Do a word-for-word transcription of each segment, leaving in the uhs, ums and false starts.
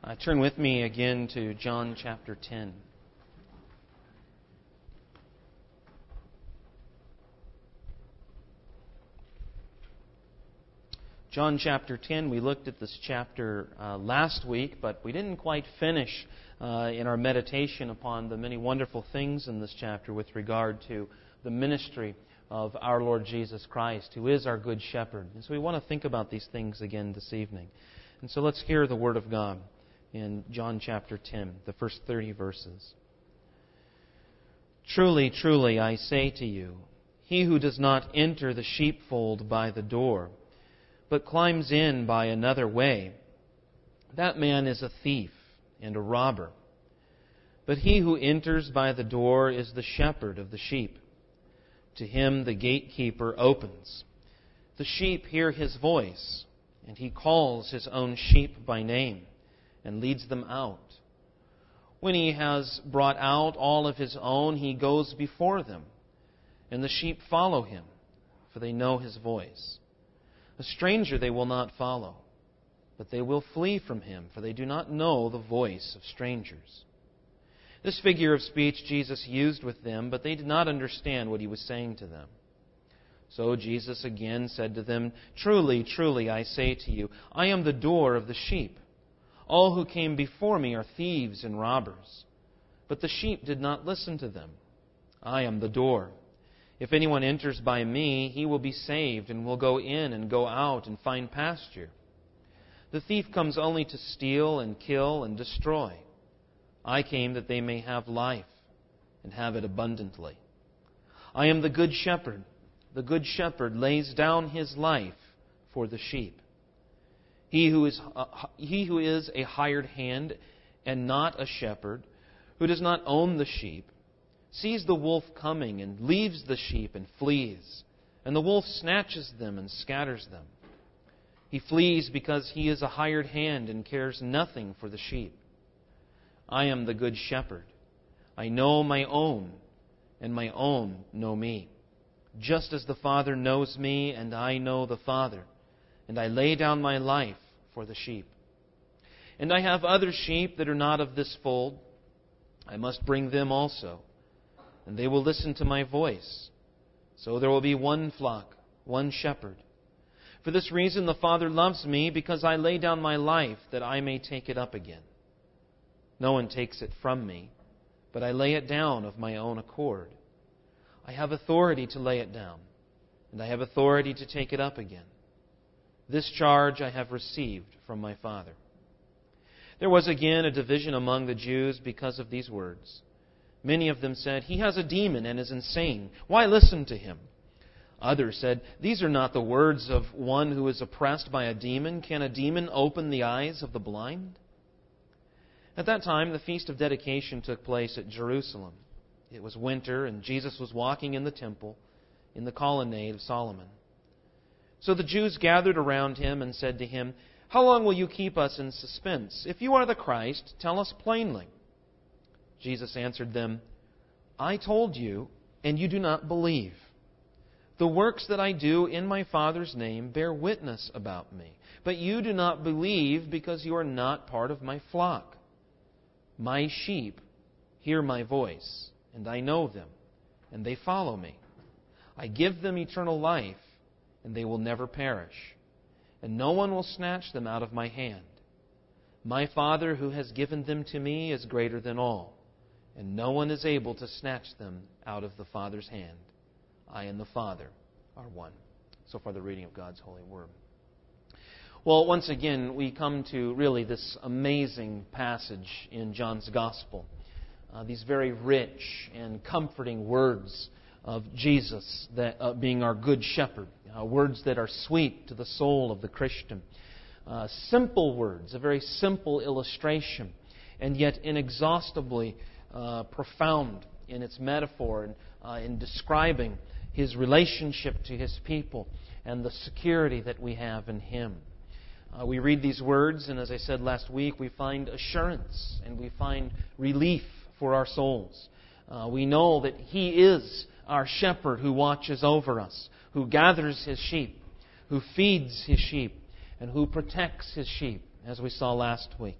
Uh, turn with me again to John chapter ten. John chapter ten, we looked at this chapter uh, last week, but we didn't quite finish uh, in our meditation upon the many wonderful things in this chapter with regard to the ministry of our Lord Jesus Christ, who is our good shepherd. And so we want to think about these things again this evening. And so let's hear the Word of God in John chapter ten, the first thirty verses. Truly, truly, I say to you, he who does not enter the sheepfold by the door, but climbs in by another way, that man is a thief and a robber. But he who enters by the door is the shepherd of the sheep. To him the gatekeeper opens. The sheep hear his voice, and he calls his own sheep by name and leads them out. When he has brought out all of his own, he goes before them, and the sheep follow him, for they know his voice. A stranger they will not follow, but they will flee from him, for they do not know the voice of strangers. This figure of speech Jesus used with them, but they did not understand what he was saying to them. So Jesus again said to them, Truly, truly, I say to you, I am the door of the sheep. All who came before me are thieves and robbers, but the sheep did not listen to them. I am the door. If anyone enters by me, he will be saved and will go in and go out and find pasture. The thief comes only to steal and kill and destroy. I came that they may have life and have it abundantly. I am the good shepherd. The good shepherd lays down his life for the sheep. He who is uh, he who is a hired hand and not a shepherd, who does not own the sheep, sees the wolf coming and leaves the sheep and flees, and the wolf snatches them and scatters them. He flees because he is a hired hand and cares nothing for the sheep. I am the good shepherd. I know my own, and my own know me. Just as the Father knows me, and I know the Father, and I lay down my life for the sheep. And I have other sheep that are not of this fold. I must bring them also, and they will listen to my voice. So there will be one flock, one shepherd. For this reason the Father loves me, because I lay down my life that I may take it up again. No one takes it from me, but I lay it down of my own accord. I have authority to lay it down, and I have authority to take it up again. This charge I have received from my Father. There was again a division among the Jews because of these words. Many of them said, He has a demon and is insane. Why listen to him? Others said, These are not the words of one who is oppressed by a demon. Can a demon open the eyes of the blind? At that time, the Feast of Dedication took place at Jerusalem. It was winter, and Jesus was walking in the temple in the colonnade of Solomon. So the Jews gathered around him and said to him, How long will you keep us in suspense? If you are the Christ, tell us plainly. Jesus answered them, I told you, and you do not believe. The works that I do in my Father's name bear witness about me. But you do not believe because you are not part of my flock. My sheep hear my voice, and I know them, and they follow me. I give them eternal life, and they will never perish, and no one will snatch them out of my hand. My Father who has given them to me is greater than all, and no one is able to snatch them out of the Father's hand. I and the Father are one. So far, the reading of God's holy word. Well, once again, we come to really this amazing passage in John's Gospel. Uh, these very rich and comforting words of Jesus that uh, being our good shepherd. Uh, words that are sweet to the soul of the Christian. Uh, simple words, a very simple illustration, and yet inexhaustibly uh, profound in its metaphor and uh, in describing His relationship to His people and the security that we have in Him. Uh, we read these words, and as I said last week, we find assurance and we find relief for our souls. Uh, we know that He is our shepherd who watches over us, who gathers His sheep, who feeds His sheep, and who protects His sheep, as we saw last week.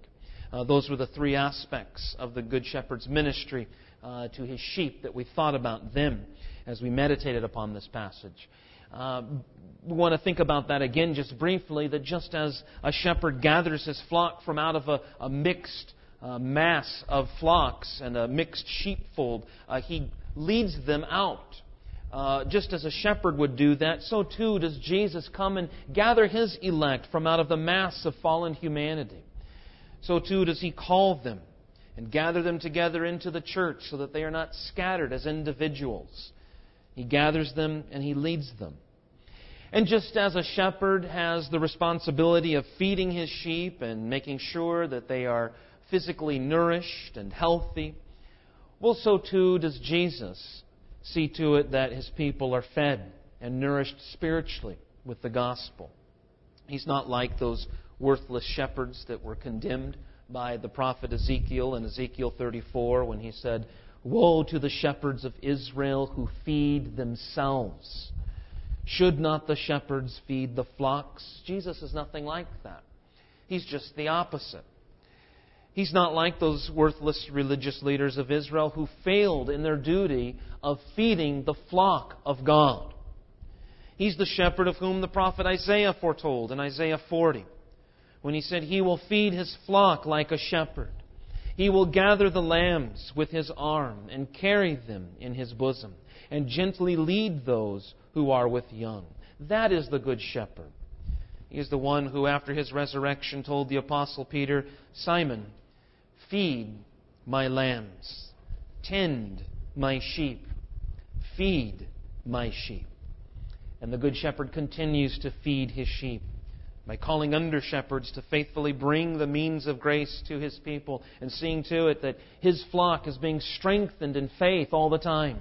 Uh, those were the three aspects of the Good Shepherd's ministry uh, to His sheep that we thought about them as we meditated upon this passage. Uh, we want to think about that again just briefly, that just as a shepherd gathers his flock from out of a, a mixed uh, mass of flocks and a mixed sheepfold, uh, he leads them out. Uh, just as a shepherd would do that, so too does Jesus come and gather His elect from out of the mass of fallen humanity. So too does He call them and gather them together into the church so that they are not scattered as individuals. He gathers them and He leads them. And just as a shepherd has the responsibility of feeding his sheep and making sure that they are physically nourished and healthy, well, so too does Jesus see to it that His people are fed and nourished spiritually with the gospel. He's not like those worthless shepherds that were condemned by the prophet Ezekiel in Ezekiel thirty-four when he said, "Woe to the shepherds of Israel who feed themselves. Should not the shepherds feed the flocks?" Jesus is nothing like that. He's just the opposite. He's not like those worthless religious leaders of Israel who failed in their duty of feeding the flock of God. He's the shepherd of whom the prophet Isaiah foretold in Isaiah forty, when he said, "He will feed His flock like a shepherd. He will gather the lambs with His arm and carry them in His bosom, and gently lead those who are with young." That is the Good Shepherd. He is the one who, after His resurrection, told the Apostle Peter, "Simon, feed my lambs, tend my sheep, feed my sheep." And the Good Shepherd continues to feed His sheep by calling under shepherds to faithfully bring the means of grace to His people and seeing to it that His flock is being strengthened in faith all the time.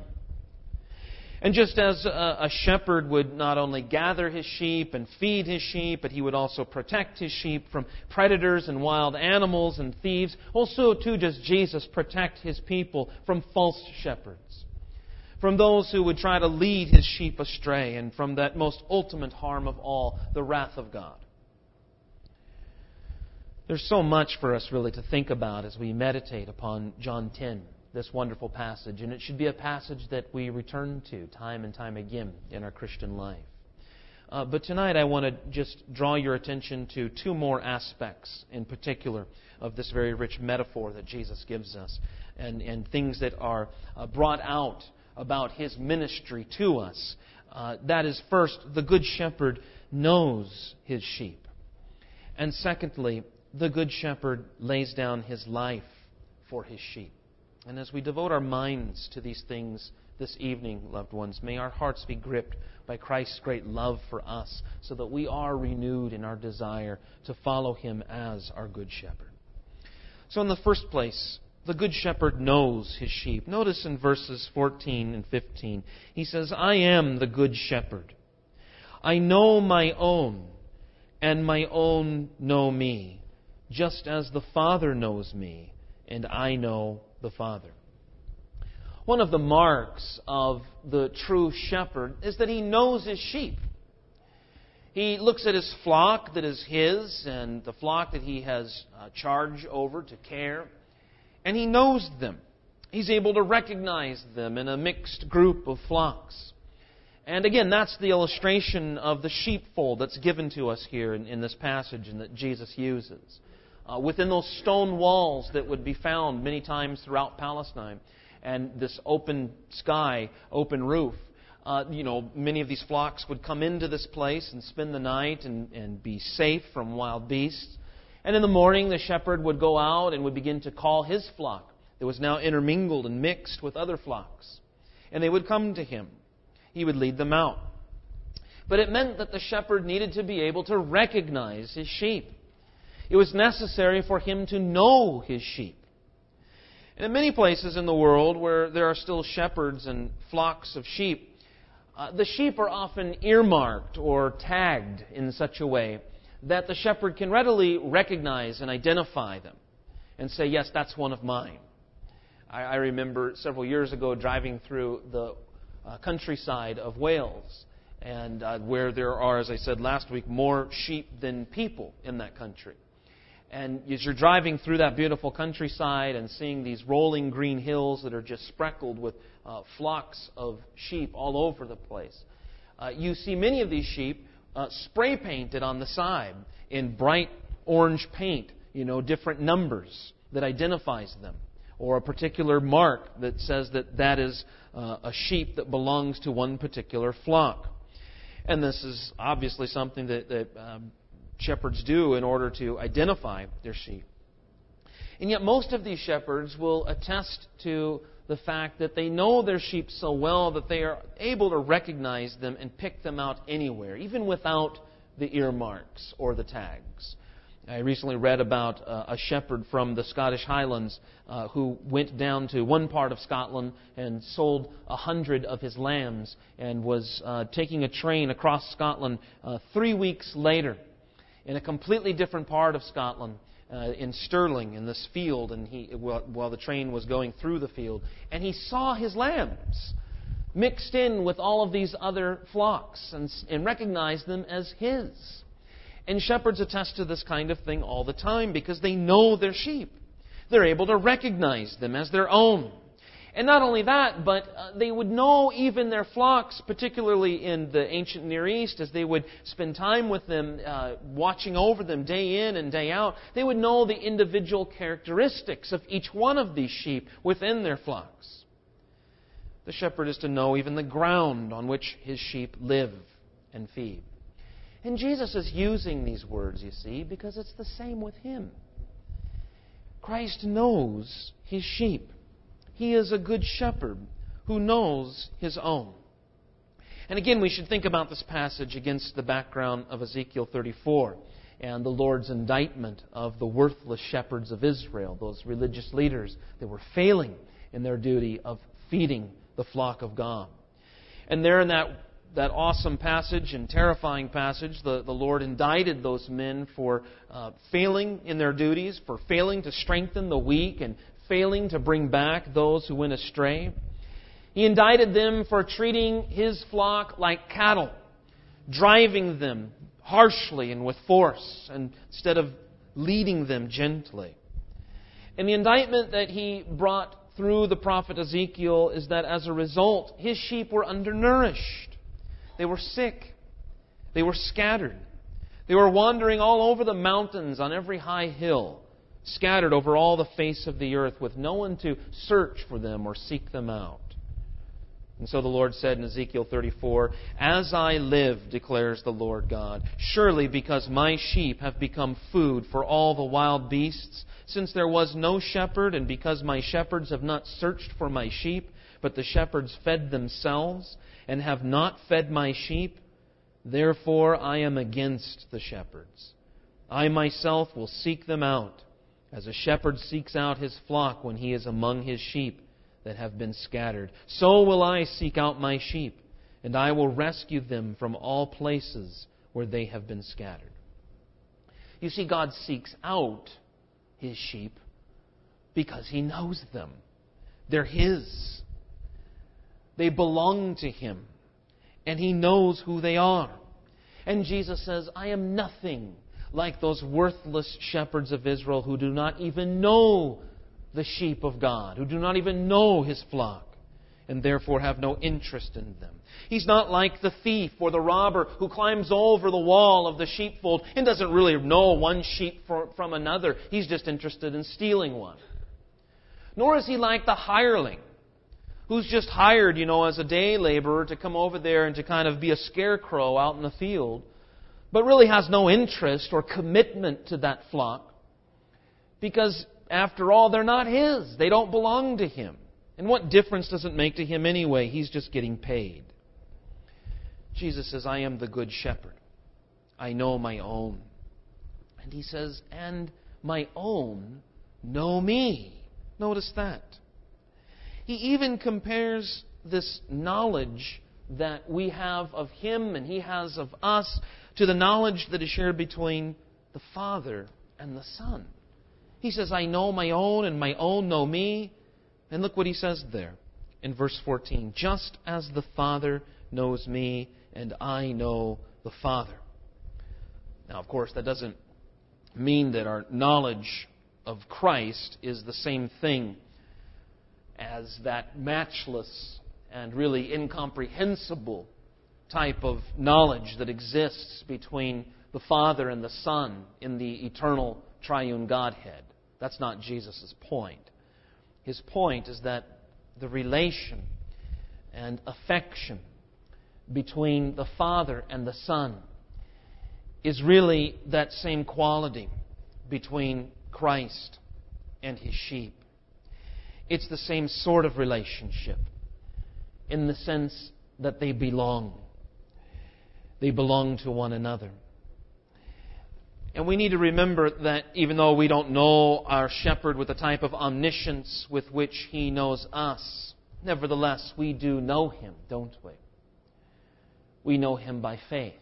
And just as a, a shepherd would not only gather his sheep and feed his sheep, but he would also protect his sheep from predators and wild animals and thieves, also too does Jesus protect His people from false shepherds, from those who would try to lead His sheep astray, and from that most ultimate harm of all, the wrath of God. There's so much for us really to think about as we meditate upon John ten, this wonderful passage. And it should be a passage that we return to time and time again in our Christian life. Uh, but tonight I want to just draw your attention to two more aspects in particular of this very rich metaphor that Jesus gives us, and, and things that are uh, brought out about His ministry to us. Uh, that is, first, the Good Shepherd knows His sheep. And secondly, the Good Shepherd lays down His life for His sheep. And as we devote our minds to these things this evening, loved ones, may our hearts be gripped by Christ's great love for us, so that we are renewed in our desire to follow Him as our Good Shepherd. So in the first place, the Good Shepherd knows His sheep. Notice in verses fourteen and fifteen, He says, "I am the Good Shepherd. I know my own, and my own know me, just as the Father knows me, and I know the Father." One of the marks of the true shepherd is that he knows his sheep. He looks at his flock that is his, and the flock that he has uh, charge over to care, and he knows them. He's able to recognize them in a mixed group of flocks. And again, that's the illustration of the sheepfold that's given to us here in, in this passage and that Jesus uses. Uh, within those stone walls that would be found many times throughout Palestine, and this open sky, open roof, uh, you know, many of these flocks would come into this place and spend the night and, and be safe from wild beasts. And in the morning, the shepherd would go out and would begin to call his flock that was now intermingled and mixed with other flocks. And they would come to him. He would lead them out. But it meant that the shepherd needed to be able to recognize his sheep. It was necessary for him to know his sheep. And in many places in the world where there are still shepherds and flocks of sheep, uh, the sheep are often earmarked or tagged in such a way that the shepherd can readily recognize and identify them and say, yes, that's one of mine. I, I remember several years ago driving through the uh, countryside of Wales, and uh, where there are, as I said last week, more sheep than people in that country. And as you're driving through that beautiful countryside and seeing these rolling green hills that are just speckled with uh, flocks of sheep all over the place, uh, you see many of these sheep uh, spray painted on the side in bright orange paint, you know, different numbers that identifies them, or a particular mark that says that that is uh, a sheep that belongs to one particular flock. And this is obviously something that, that um, shepherds do in order to identify their sheep. And yet most of these shepherds will attest to the fact that they know their sheep so well that they are able to recognize them and pick them out anywhere, even without the earmarks or the tags. I recently read about uh, a shepherd from the Scottish Highlands uh, who went down to one part of Scotland and sold a hundred of his lambs and was uh, taking a train across Scotland uh, three weeks later in a completely different part of Scotland, uh, in Stirling, in this field, and he while, while the train was going through the field, and he saw his lambs mixed in with all of these other flocks and, and recognized them as his. And shepherds attest to this kind of thing all the time because they know their sheep. They're able to recognize them as their own. And not only that, but uh, they would know even their flocks, particularly in the ancient Near East, as they would spend time with them, uh, watching over them day in and day out. They would know the individual characteristics of each one of these sheep within their flocks. The shepherd is to know even the ground on which his sheep live and feed. And Jesus is using these words, you see, because it's the same with Him. Christ knows His sheep. He is a good shepherd who knows His own. And again, we should think about this passage against the background of Ezekiel thirty-four and the Lord's indictment of the worthless shepherds of Israel, those religious leaders that were failing in their duty of feeding the flock of God. And there in that that awesome passage and terrifying passage, the, the Lord indicted those men for uh, failing in their duties, for failing to strengthen the weak and failing to bring back those who went astray. He indicted them for treating His flock like cattle, driving them harshly and with force and instead of leading them gently. And the indictment that He brought through the prophet Ezekiel is that as a result, His sheep were undernourished. They were sick. They were scattered. They were wandering all over the mountains on every high hill, scattered over all the face of the earth with no one to search for them or seek them out. And so the Lord said in Ezekiel thirty-four, "As I live, declares the Lord God, surely because my sheep have become food for all the wild beasts, since there was no shepherd, and because my shepherds have not searched for my sheep, but the shepherds fed themselves, and have not fed my sheep, therefore I am against the shepherds. I myself will seek them out, as a shepherd seeks out his flock when he is among his sheep that have been scattered. So will I seek out my sheep, and I will rescue them from all places where they have been scattered." You see, God seeks out His sheep because He knows them. They're His. They belong to Him, and He knows who they are. And Jesus says, "I am nothing like those worthless shepherds of Israel who do not even know the sheep of God, who do not even know His flock, and therefore have no interest in them. He's not like the thief or the robber who climbs over the wall of the sheepfold and doesn't really know one sheep from another. He's just interested in stealing one. Nor is He like the hireling who's just hired, you know, as a day laborer to come over there and to kind of be a scarecrow out in the field, but really has no interest or commitment to that flock because, after all, they're not His. They don't belong to Him. And what difference does it make to Him anyway? He's just getting paid. Jesus says, "I am the good shepherd. I know my own." And He says, "And my own know me." Notice that. He even compares this knowledge that we have of Him and He has of us to the knowledge that is shared between the Father and the Son. He says, "I know my own and my own know me." And look what He says there in verse fourteen. "Just as the Father knows me and I know the Father." Now, of course, that doesn't mean that our knowledge of Christ is the same thing as that matchless and really incomprehensible type of knowledge that exists between the Father and the Son in the eternal triune Godhead. That's not Jesus' point. His point is that the relation and affection between the Father and the Son is really that same quality between Christ and His sheep. It's the same sort of relationship in the sense that they belong. They belong to one another. And we need to remember that even though we don't know our shepherd with the type of omniscience with which He knows us, nevertheless, we do know Him, don't we? We know Him by faith.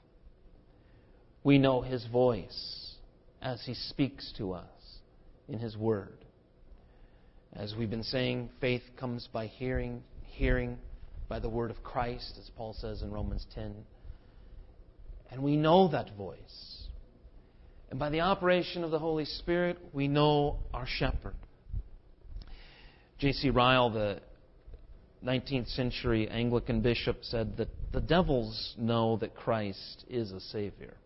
We know His voice as He speaks to us in His Word. As we've been saying, faith comes by hearing, hearing by the Word of Christ, as Paul says in Romans ten. And we know that voice. And by the operation of the Holy Spirit, we know our shepherd. J C Ryle, the nineteenth century Anglican bishop, said that the devils know that Christ is a Savior.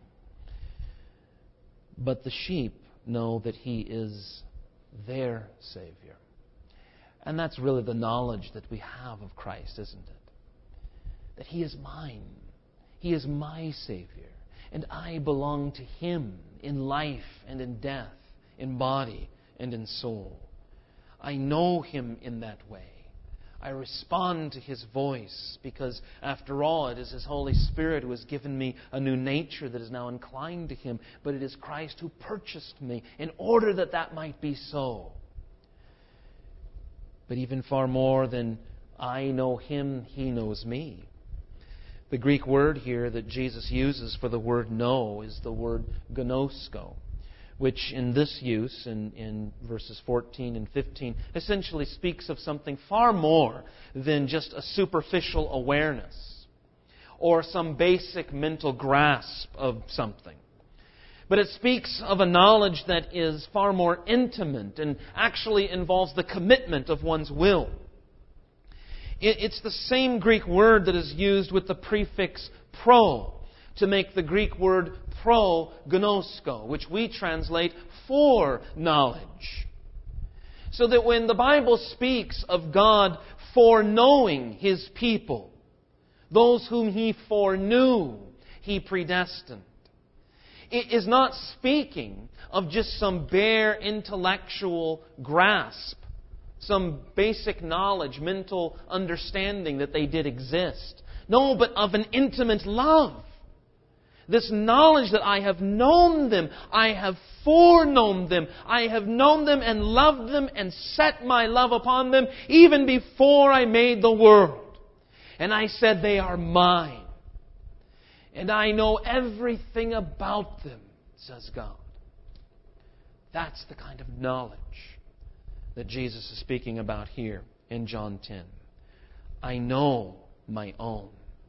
But the sheep know that He is their Savior. And that's really the knowledge that we have of Christ, isn't it? That He is mine. He is my Savior. And I belong to Him in life and in death, in body and in soul. I know Him in that way. I respond to His voice because, after all, it is His Holy Spirit who has given me a new nature that is now inclined to Him. But it is Christ who purchased me in order that that might be so. But even far more than I know Him, He knows me. The Greek word here that Jesus uses for the word know is the word gnosko, which in this use, in, in verses fourteen and fifteen, essentially speaks of something far more than just a superficial awareness or some basic mental grasp of something. But it speaks of a knowledge that is far more intimate and actually involves the commitment of one's will. It's the same Greek word that is used with the prefix pro to make the Greek word pro gnosko, which we translate for knowledge. So that when the Bible speaks of God foreknowing His people, those whom He foreknew, He predestined, it is not speaking of just some bare intellectual grasp, some basic knowledge, mental understanding that they did exist. No, but of an intimate love. This knowledge that I have known them, I have foreknown them, I have known them and loved them and set my love upon them even before I made the world. And I said they are mine. And I know everything about them, says God. That's the kind of knowledge that Jesus is speaking about here in John ten. I know my own.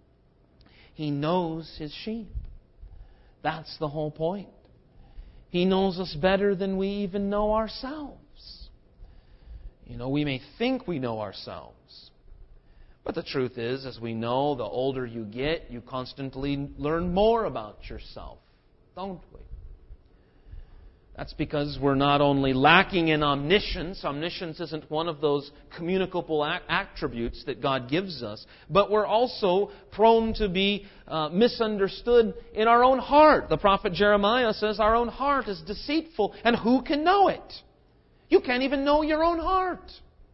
He knows His sheep. That's the whole point. He knows us better than we even know ourselves. You know, we may think we know ourselves. But the truth is, as we know, the older you get, you constantly learn more about yourself, don't we? That's because we're not only lacking in omniscience. Omniscience isn't one of those communicable attributes that God gives us. But we're also prone to be uh, misunderstood in our own heart. The prophet Jeremiah says our own heart is deceitful, and who can know it? You can't even know your own heart.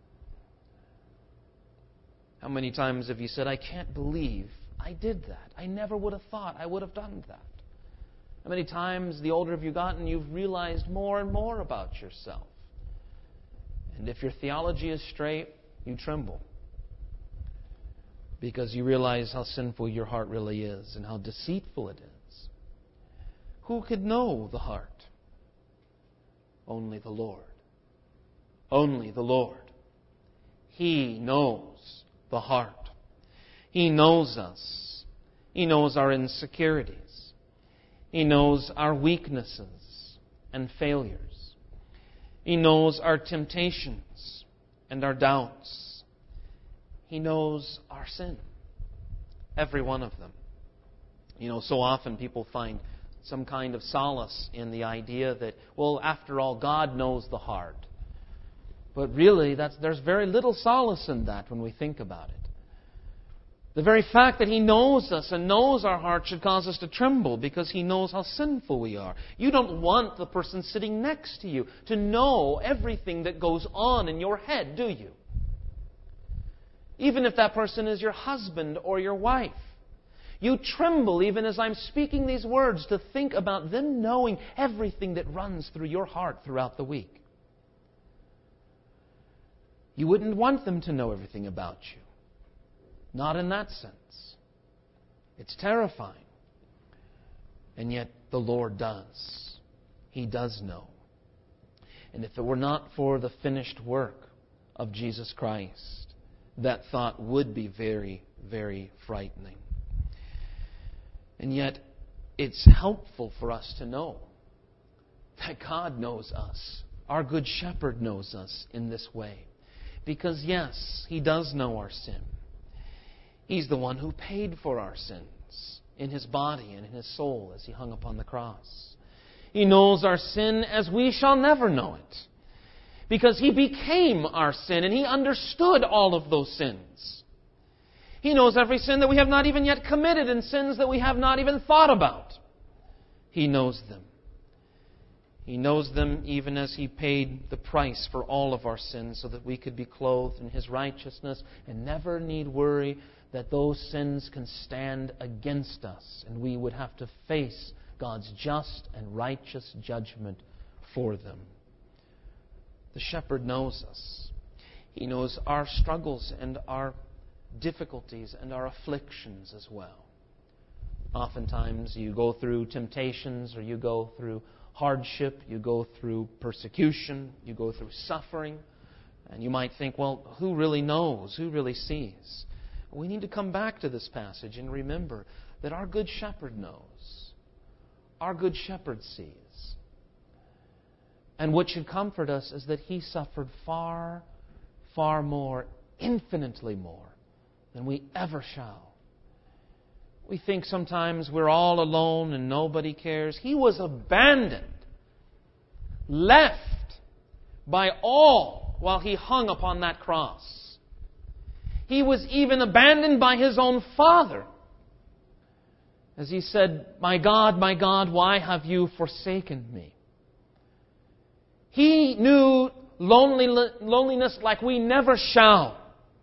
How many times have you said, I can't believe I did that. I never would have thought I would have done that. How many times, the older you've gotten, you've realized more and more about yourself. And if your theology is straight, you tremble. Because you realize how sinful your heart really is and how deceitful it is. Who could know the heart? Only the Lord. Only the Lord. He knows the heart. He knows us. He knows our insecurities. He knows our weaknesses. and failures. He knows our temptations and our doubts. He knows our sin, every one of them. You know, so often people find some kind of solace in the idea that, well, after all, God knows the heart. But really, that's, there's very little solace in that when we think about it. The very fact that He knows us and knows our heart should cause us to tremble because He knows how sinful we are. You don't want the person sitting next to you to know everything that goes on in your head, do you? Even if that person is your husband or your wife. You tremble even as I'm speaking these words to think about them knowing everything that runs through your heart throughout the week. You wouldn't want them to know everything about you. Not in that sense. It's terrifying. And yet the Lord does. He does know. And if it were not for the finished work of Jesus Christ, that thought would be very, very frightening. And yet it's helpful for us to know that God knows us. Our Good Shepherd knows us in this way. Because yes, He does know our sin. He's the one who paid for our sins in His body and in His soul as He hung upon the cross. He knows our sin as we shall never know it. Because He became our sin and He understood all of those sins. He knows every sin that we have not even yet committed and sins that we have not even thought about. He knows them. He knows them even as He paid the price for all of our sins so that we could be clothed in His righteousness and never need worry that those sins can stand against us and we would have to face God's just and righteous judgment for them. The shepherd knows us. He knows our struggles and our difficulties and our afflictions as well. Oftentimes you go through temptations or you go through hardship, you go through persecution, you go through suffering, and you might think, well, who really knows? Who really sees? We need to come back to this passage and remember that our Good Shepherd knows. Our Good Shepherd sees. And what should comfort us is that He suffered far, far more, infinitely more, than we ever shall. We think sometimes we're all alone and nobody cares. He was abandoned, left by all while He hung upon that cross. He was even abandoned by His own Father. As He said, "My God, my God, why have you forsaken me?" He knew loneliness like we never shall.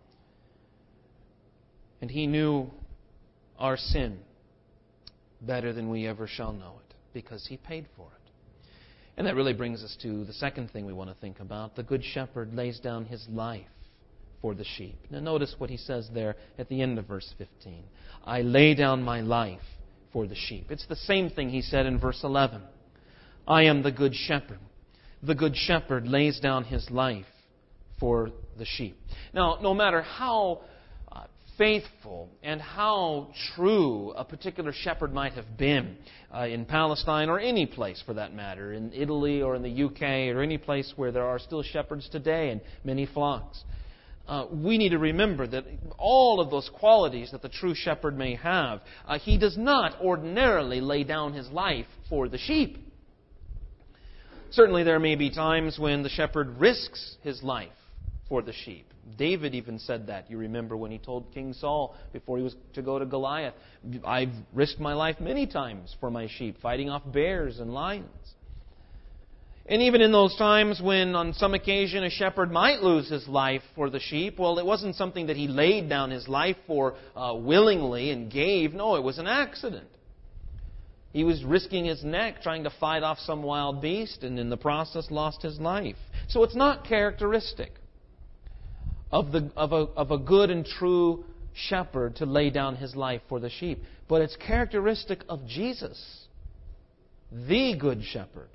And He knew our sin better than we ever shall know it, because He paid for it. And that really brings us to the second thing we want to think about. The Good Shepherd lays down His life for the sheep. Now notice what He says there at the end of verse fifteen. I lay down my life for the sheep. It's the same thing He said in verse eleven. I am the Good Shepherd. The Good Shepherd lays down His life for the sheep. Now, no matter how uh, faithful and how true a particular shepherd might have been uh, in Palestine or any place for that matter, in Italy or in the U K or any place where there are still shepherds today and many flocks, uh, we need to remember that all of those qualities that the true shepherd may have, uh, he does not ordinarily lay down his life for the sheep. Certainly there may be times when the shepherd risks his life for the sheep. David even said that. You remember when he told King Saul before he was to go to Goliath, I've risked my life many times for my sheep, fighting off bears and lions. And even in those times when on some occasion a shepherd might lose his life for the sheep, well, it wasn't something that he laid down his life for uh, willingly and gave. No, it was an accident. He was risking his neck trying to fight off some wild beast and in the process lost his life. So it's not characteristic of, the, of, a, of a good and true shepherd to lay down his life for the sheep. But it's characteristic of Jesus, the Good Shepherd.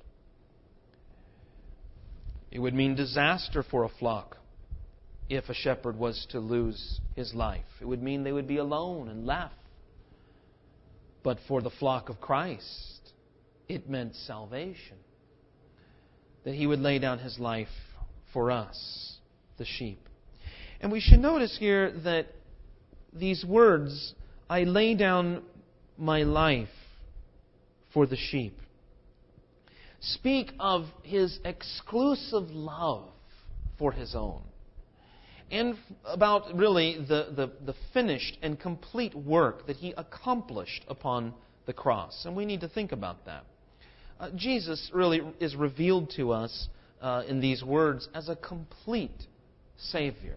It would mean disaster for a flock if a shepherd was to lose his life. It would mean they would be alone and left. But for the flock of Christ, it meant salvation. that He would lay down His life for us, the sheep. And we should notice here that these words, I lay down my life for the sheep, speak of His exclusive love for His own. And about really the, the, the finished and complete work that He accomplished upon the cross. And we need to think about that. Uh, Jesus really is revealed to us uh, in these words as a complete Savior.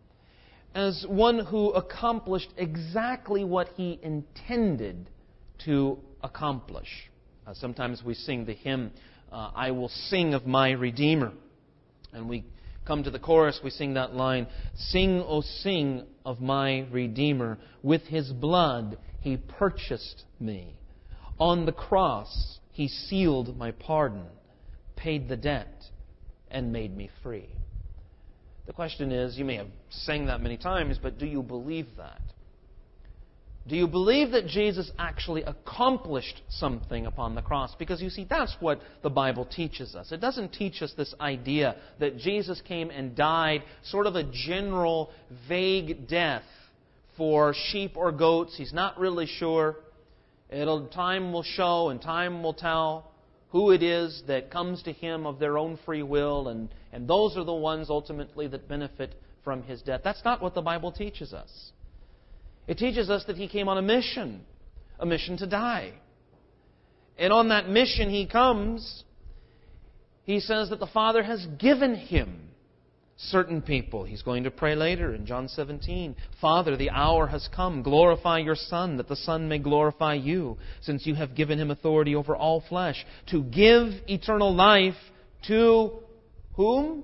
As one who accomplished exactly what He intended to accomplish. Uh, sometimes we sing the hymn, uh, I will sing of my Redeemer. And we come to the chorus, we sing that line, sing, O sing of my Redeemer. With His blood He purchased me. On the cross He sealed my pardon, paid the debt, and made me free. The question is, you may have sang that many times, but do you believe that? Do you believe that Jesus actually accomplished something upon the cross? Because you see, that's what the Bible teaches us. It doesn't teach us this idea that Jesus came and died, sort of a general, vague death for sheep or goats. He's not really sure. It'll, time will show and time will tell who it is that comes to Him of their own free will, and, and those are the ones ultimately that benefit from His death. That's not what the Bible teaches us. It teaches us that He came on a mission, a mission to die. And on that mission He comes, He says that the Father has given Him certain people. He's going to pray later in John seventeen, Father, the hour has come. Glorify your Son, that the Son may glorify you, since you have given Him authority over all flesh, to give eternal life to whom?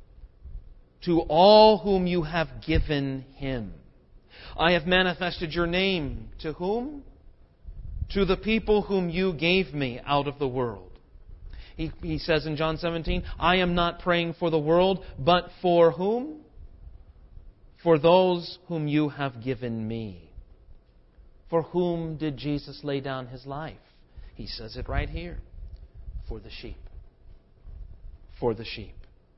To all whom you have given Him. I have manifested your name to whom? To the people whom you gave me out of the world. He, he says in John seventeen, I am not praying for the world, but for whom? For those whom you have given me. For whom did Jesus lay down His life? He says it right here. For the sheep. For the sheep.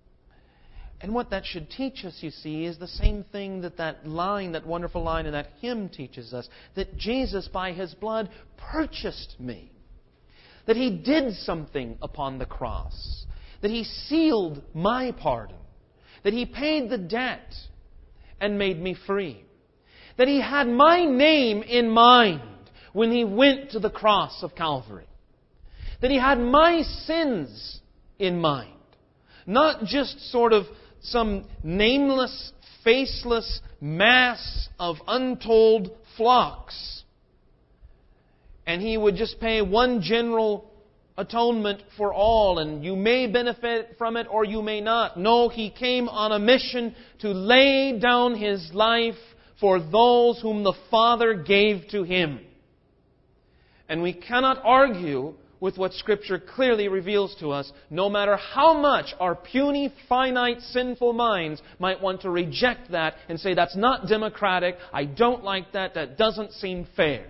And what that should teach us, you see, is the same thing that that line, that wonderful line in that hymn teaches us. That Jesus, by His blood, purchased me. That He did something upon the cross. That He sealed my pardon. That He paid the debt and made me free. That He had my name in mind when He went to the cross of Calvary. That He had my sins in mind. Not just sort of some nameless, faceless mass of untold flocks. And He would just pay one general atonement for all, and you may benefit from it or you may not. No, He came on a mission to lay down His life for those whom the Father gave to Him. And we cannot argue with what Scripture clearly reveals to us, no matter how much our puny, finite, sinful minds might want to reject that and say, that's not democratic, I don't like that, that doesn't seem fair.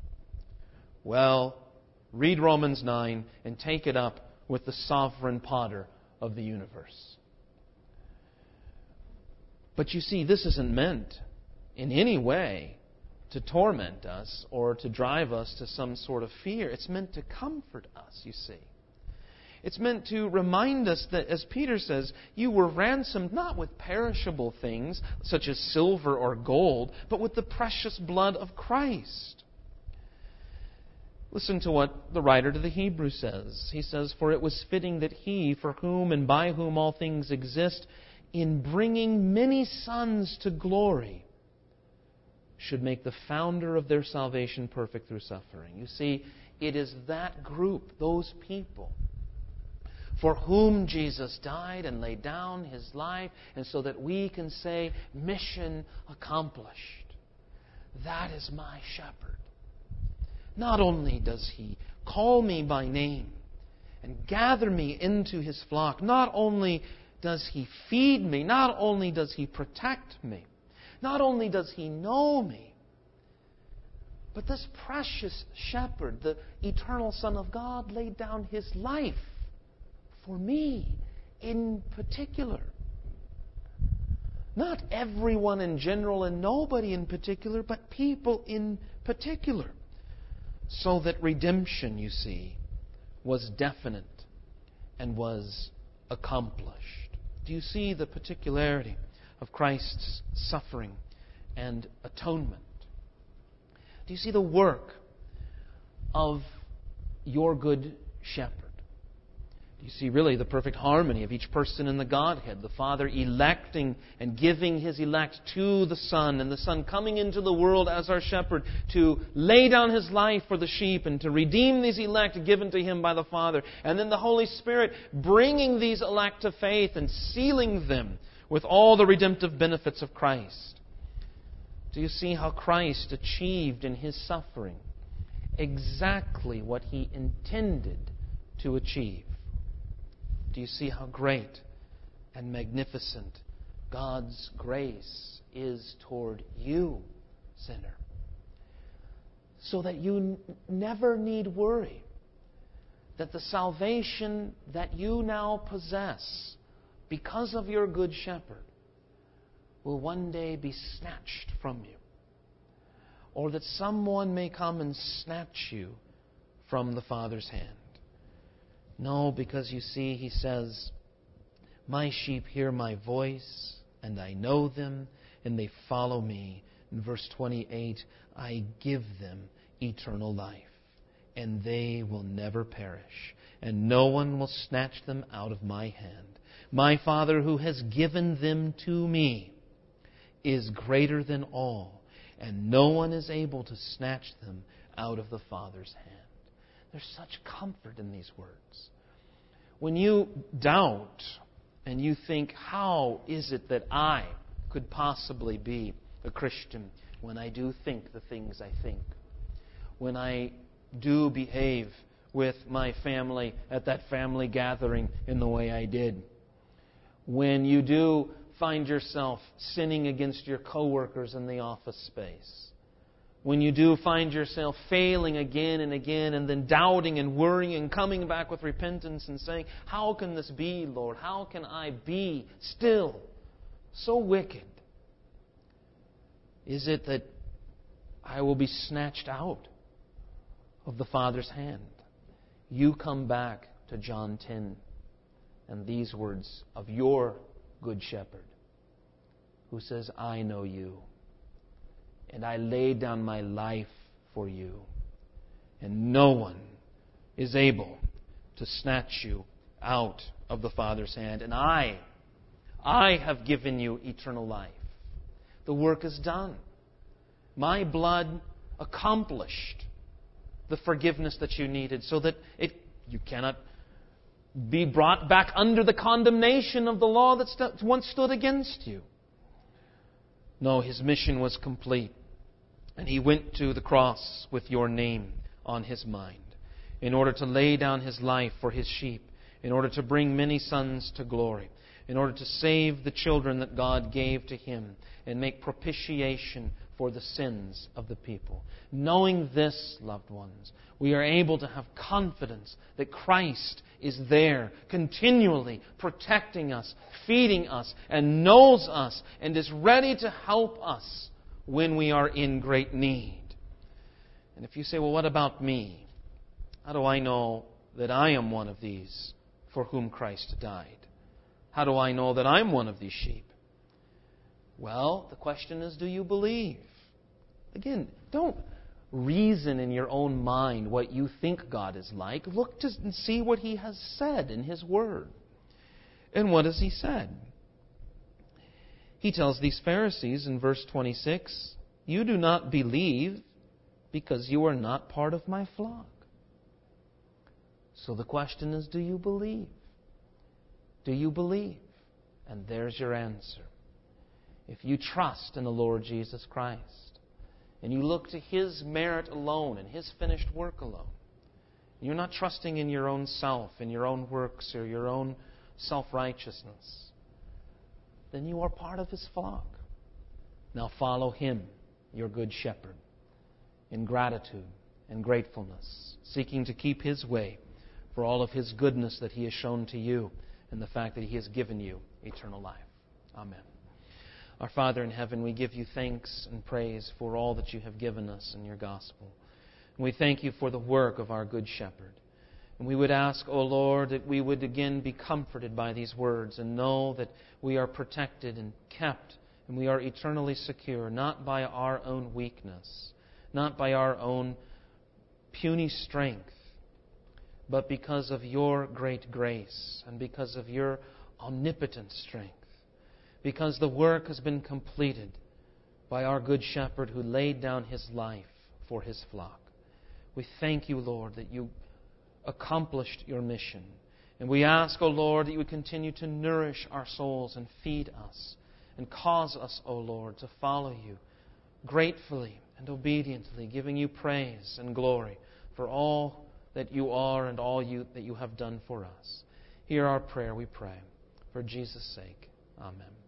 Well, read Romans nine and take it up with the sovereign potter of the universe. But you see, this isn't meant in any way to torment us or to drive us to some sort of fear. It's meant to comfort us, you see. It's meant to remind us that, as Peter says, you were ransomed not with perishable things, such as silver or gold, but with the precious blood of Christ. Listen to what the writer to the Hebrews says. He says, for it was fitting that He, for whom and by whom all things exist, in bringing many sons to glory, should make the founder of their salvation perfect through suffering. You see, it is that group, those people, for whom Jesus died and laid down His life, and so that we can say, mission accomplished. That is my shepherd. Not only does He call me by name and gather me into His flock, not only does He feed me, not only does He protect me, not only does He know me, but this precious shepherd, the eternal Son of God, laid down His life for me in particular. Not everyone in general and nobody in particular, but people in particular. So that redemption, you see, was definite and was accomplished. Do you see the particularity of Christ's suffering and atonement? Do you see the work of your good shepherd? Do you see really the perfect harmony of each person in the Godhead? The Father electing and giving His elect to the Son, and the Son coming into the world as our shepherd to lay down His life for the sheep and to redeem these elect given to Him by the Father. And then the Holy Spirit bringing these elect to faith and sealing them with all the redemptive benefits of Christ. Do you see how Christ achieved in His suffering exactly what He intended to achieve? Do you see how great and magnificent God's grace is toward you, sinner? So that you n- never need worry that the salvation that you now possess because of your good shepherd will one day be snatched from you. Or that someone may come and snatch you from the Father's hand. No, because you see, He says, my sheep hear my voice, and I know them, and they follow me. In verse twenty-eight, I give them eternal life, and they will never perish, and no one will snatch them out of my hand. My Father who has given them to me is greater than all, and no one is able to snatch them out of the Father's hand. There's such comfort in these words. When you doubt and you think, how is it that I could possibly be a Christian when I do think the things I think? When I do behave with my family at that family gathering in the way I did? When you do find yourself sinning against your coworkers in the office space? When you do find yourself failing again and again and then doubting and worrying and coming back with repentance and saying, how can this be, Lord? How can I be still so wicked? Is it that I will be snatched out of the Father's hand? You come back to John ten and these words of your good shepherd who says, I know you. And I laid down my life for you. And no one is able to snatch you out of the Father's hand. And I, I have given you eternal life. The work is done. My blood accomplished the forgiveness that you needed so that it you cannot be brought back under the condemnation of the law that st- once stood against you. No, His mission was complete. And He went to the cross with your name on His mind in order to lay down His life for His sheep, in order to bring many sons to glory, in order to save the children that God gave to Him and make propitiation for the sins of the people. Knowing this, loved ones, we are able to have confidence that Christ is there, continually protecting us, feeding us, and knows us, and is ready to help us when we are in great need. And if you say, well, what about me? How do I know that I am one of these for whom Christ died? How do I know that I'm one of these sheep? Well, the question is, do you believe? Again, don't reason in your own mind what you think God is like. Look to and see what He has said in His Word. And what has He said? He tells these Pharisees in verse twenty-six, you do not believe because you are not part of my flock. So the question is, do you believe? Do you believe? And there's your answer. If you trust in the Lord Jesus Christ, and you look to His merit alone and His finished work alone, you're not trusting in your own self, in your own works, or your own self-righteousness, then you are part of His flock. Now follow Him, your good shepherd, in gratitude and gratefulness, seeking to keep His way for all of His goodness that He has shown to you, and the fact that He has given you eternal life. Amen. Our Father in heaven, we give you thanks and praise for all that you have given us in your gospel. And we thank you for the work of our Good Shepherd. And we would ask, O Lord, that we would again be comforted by these words and know that we are protected and kept and we are eternally secure, not by our own weakness, not by our own puny strength, but because of your great grace and because of your omnipotent strength. Because the work has been completed by our Good Shepherd who laid down His life for His flock. We thank you, Lord, that you accomplished your mission. And we ask, O Lord, that you would continue to nourish our souls and feed us and cause us, O Lord, to follow you gratefully and obediently, giving you praise and glory for all that you are and all you that you have done for us. Hear our prayer, we pray. For Jesus' sake. Amen.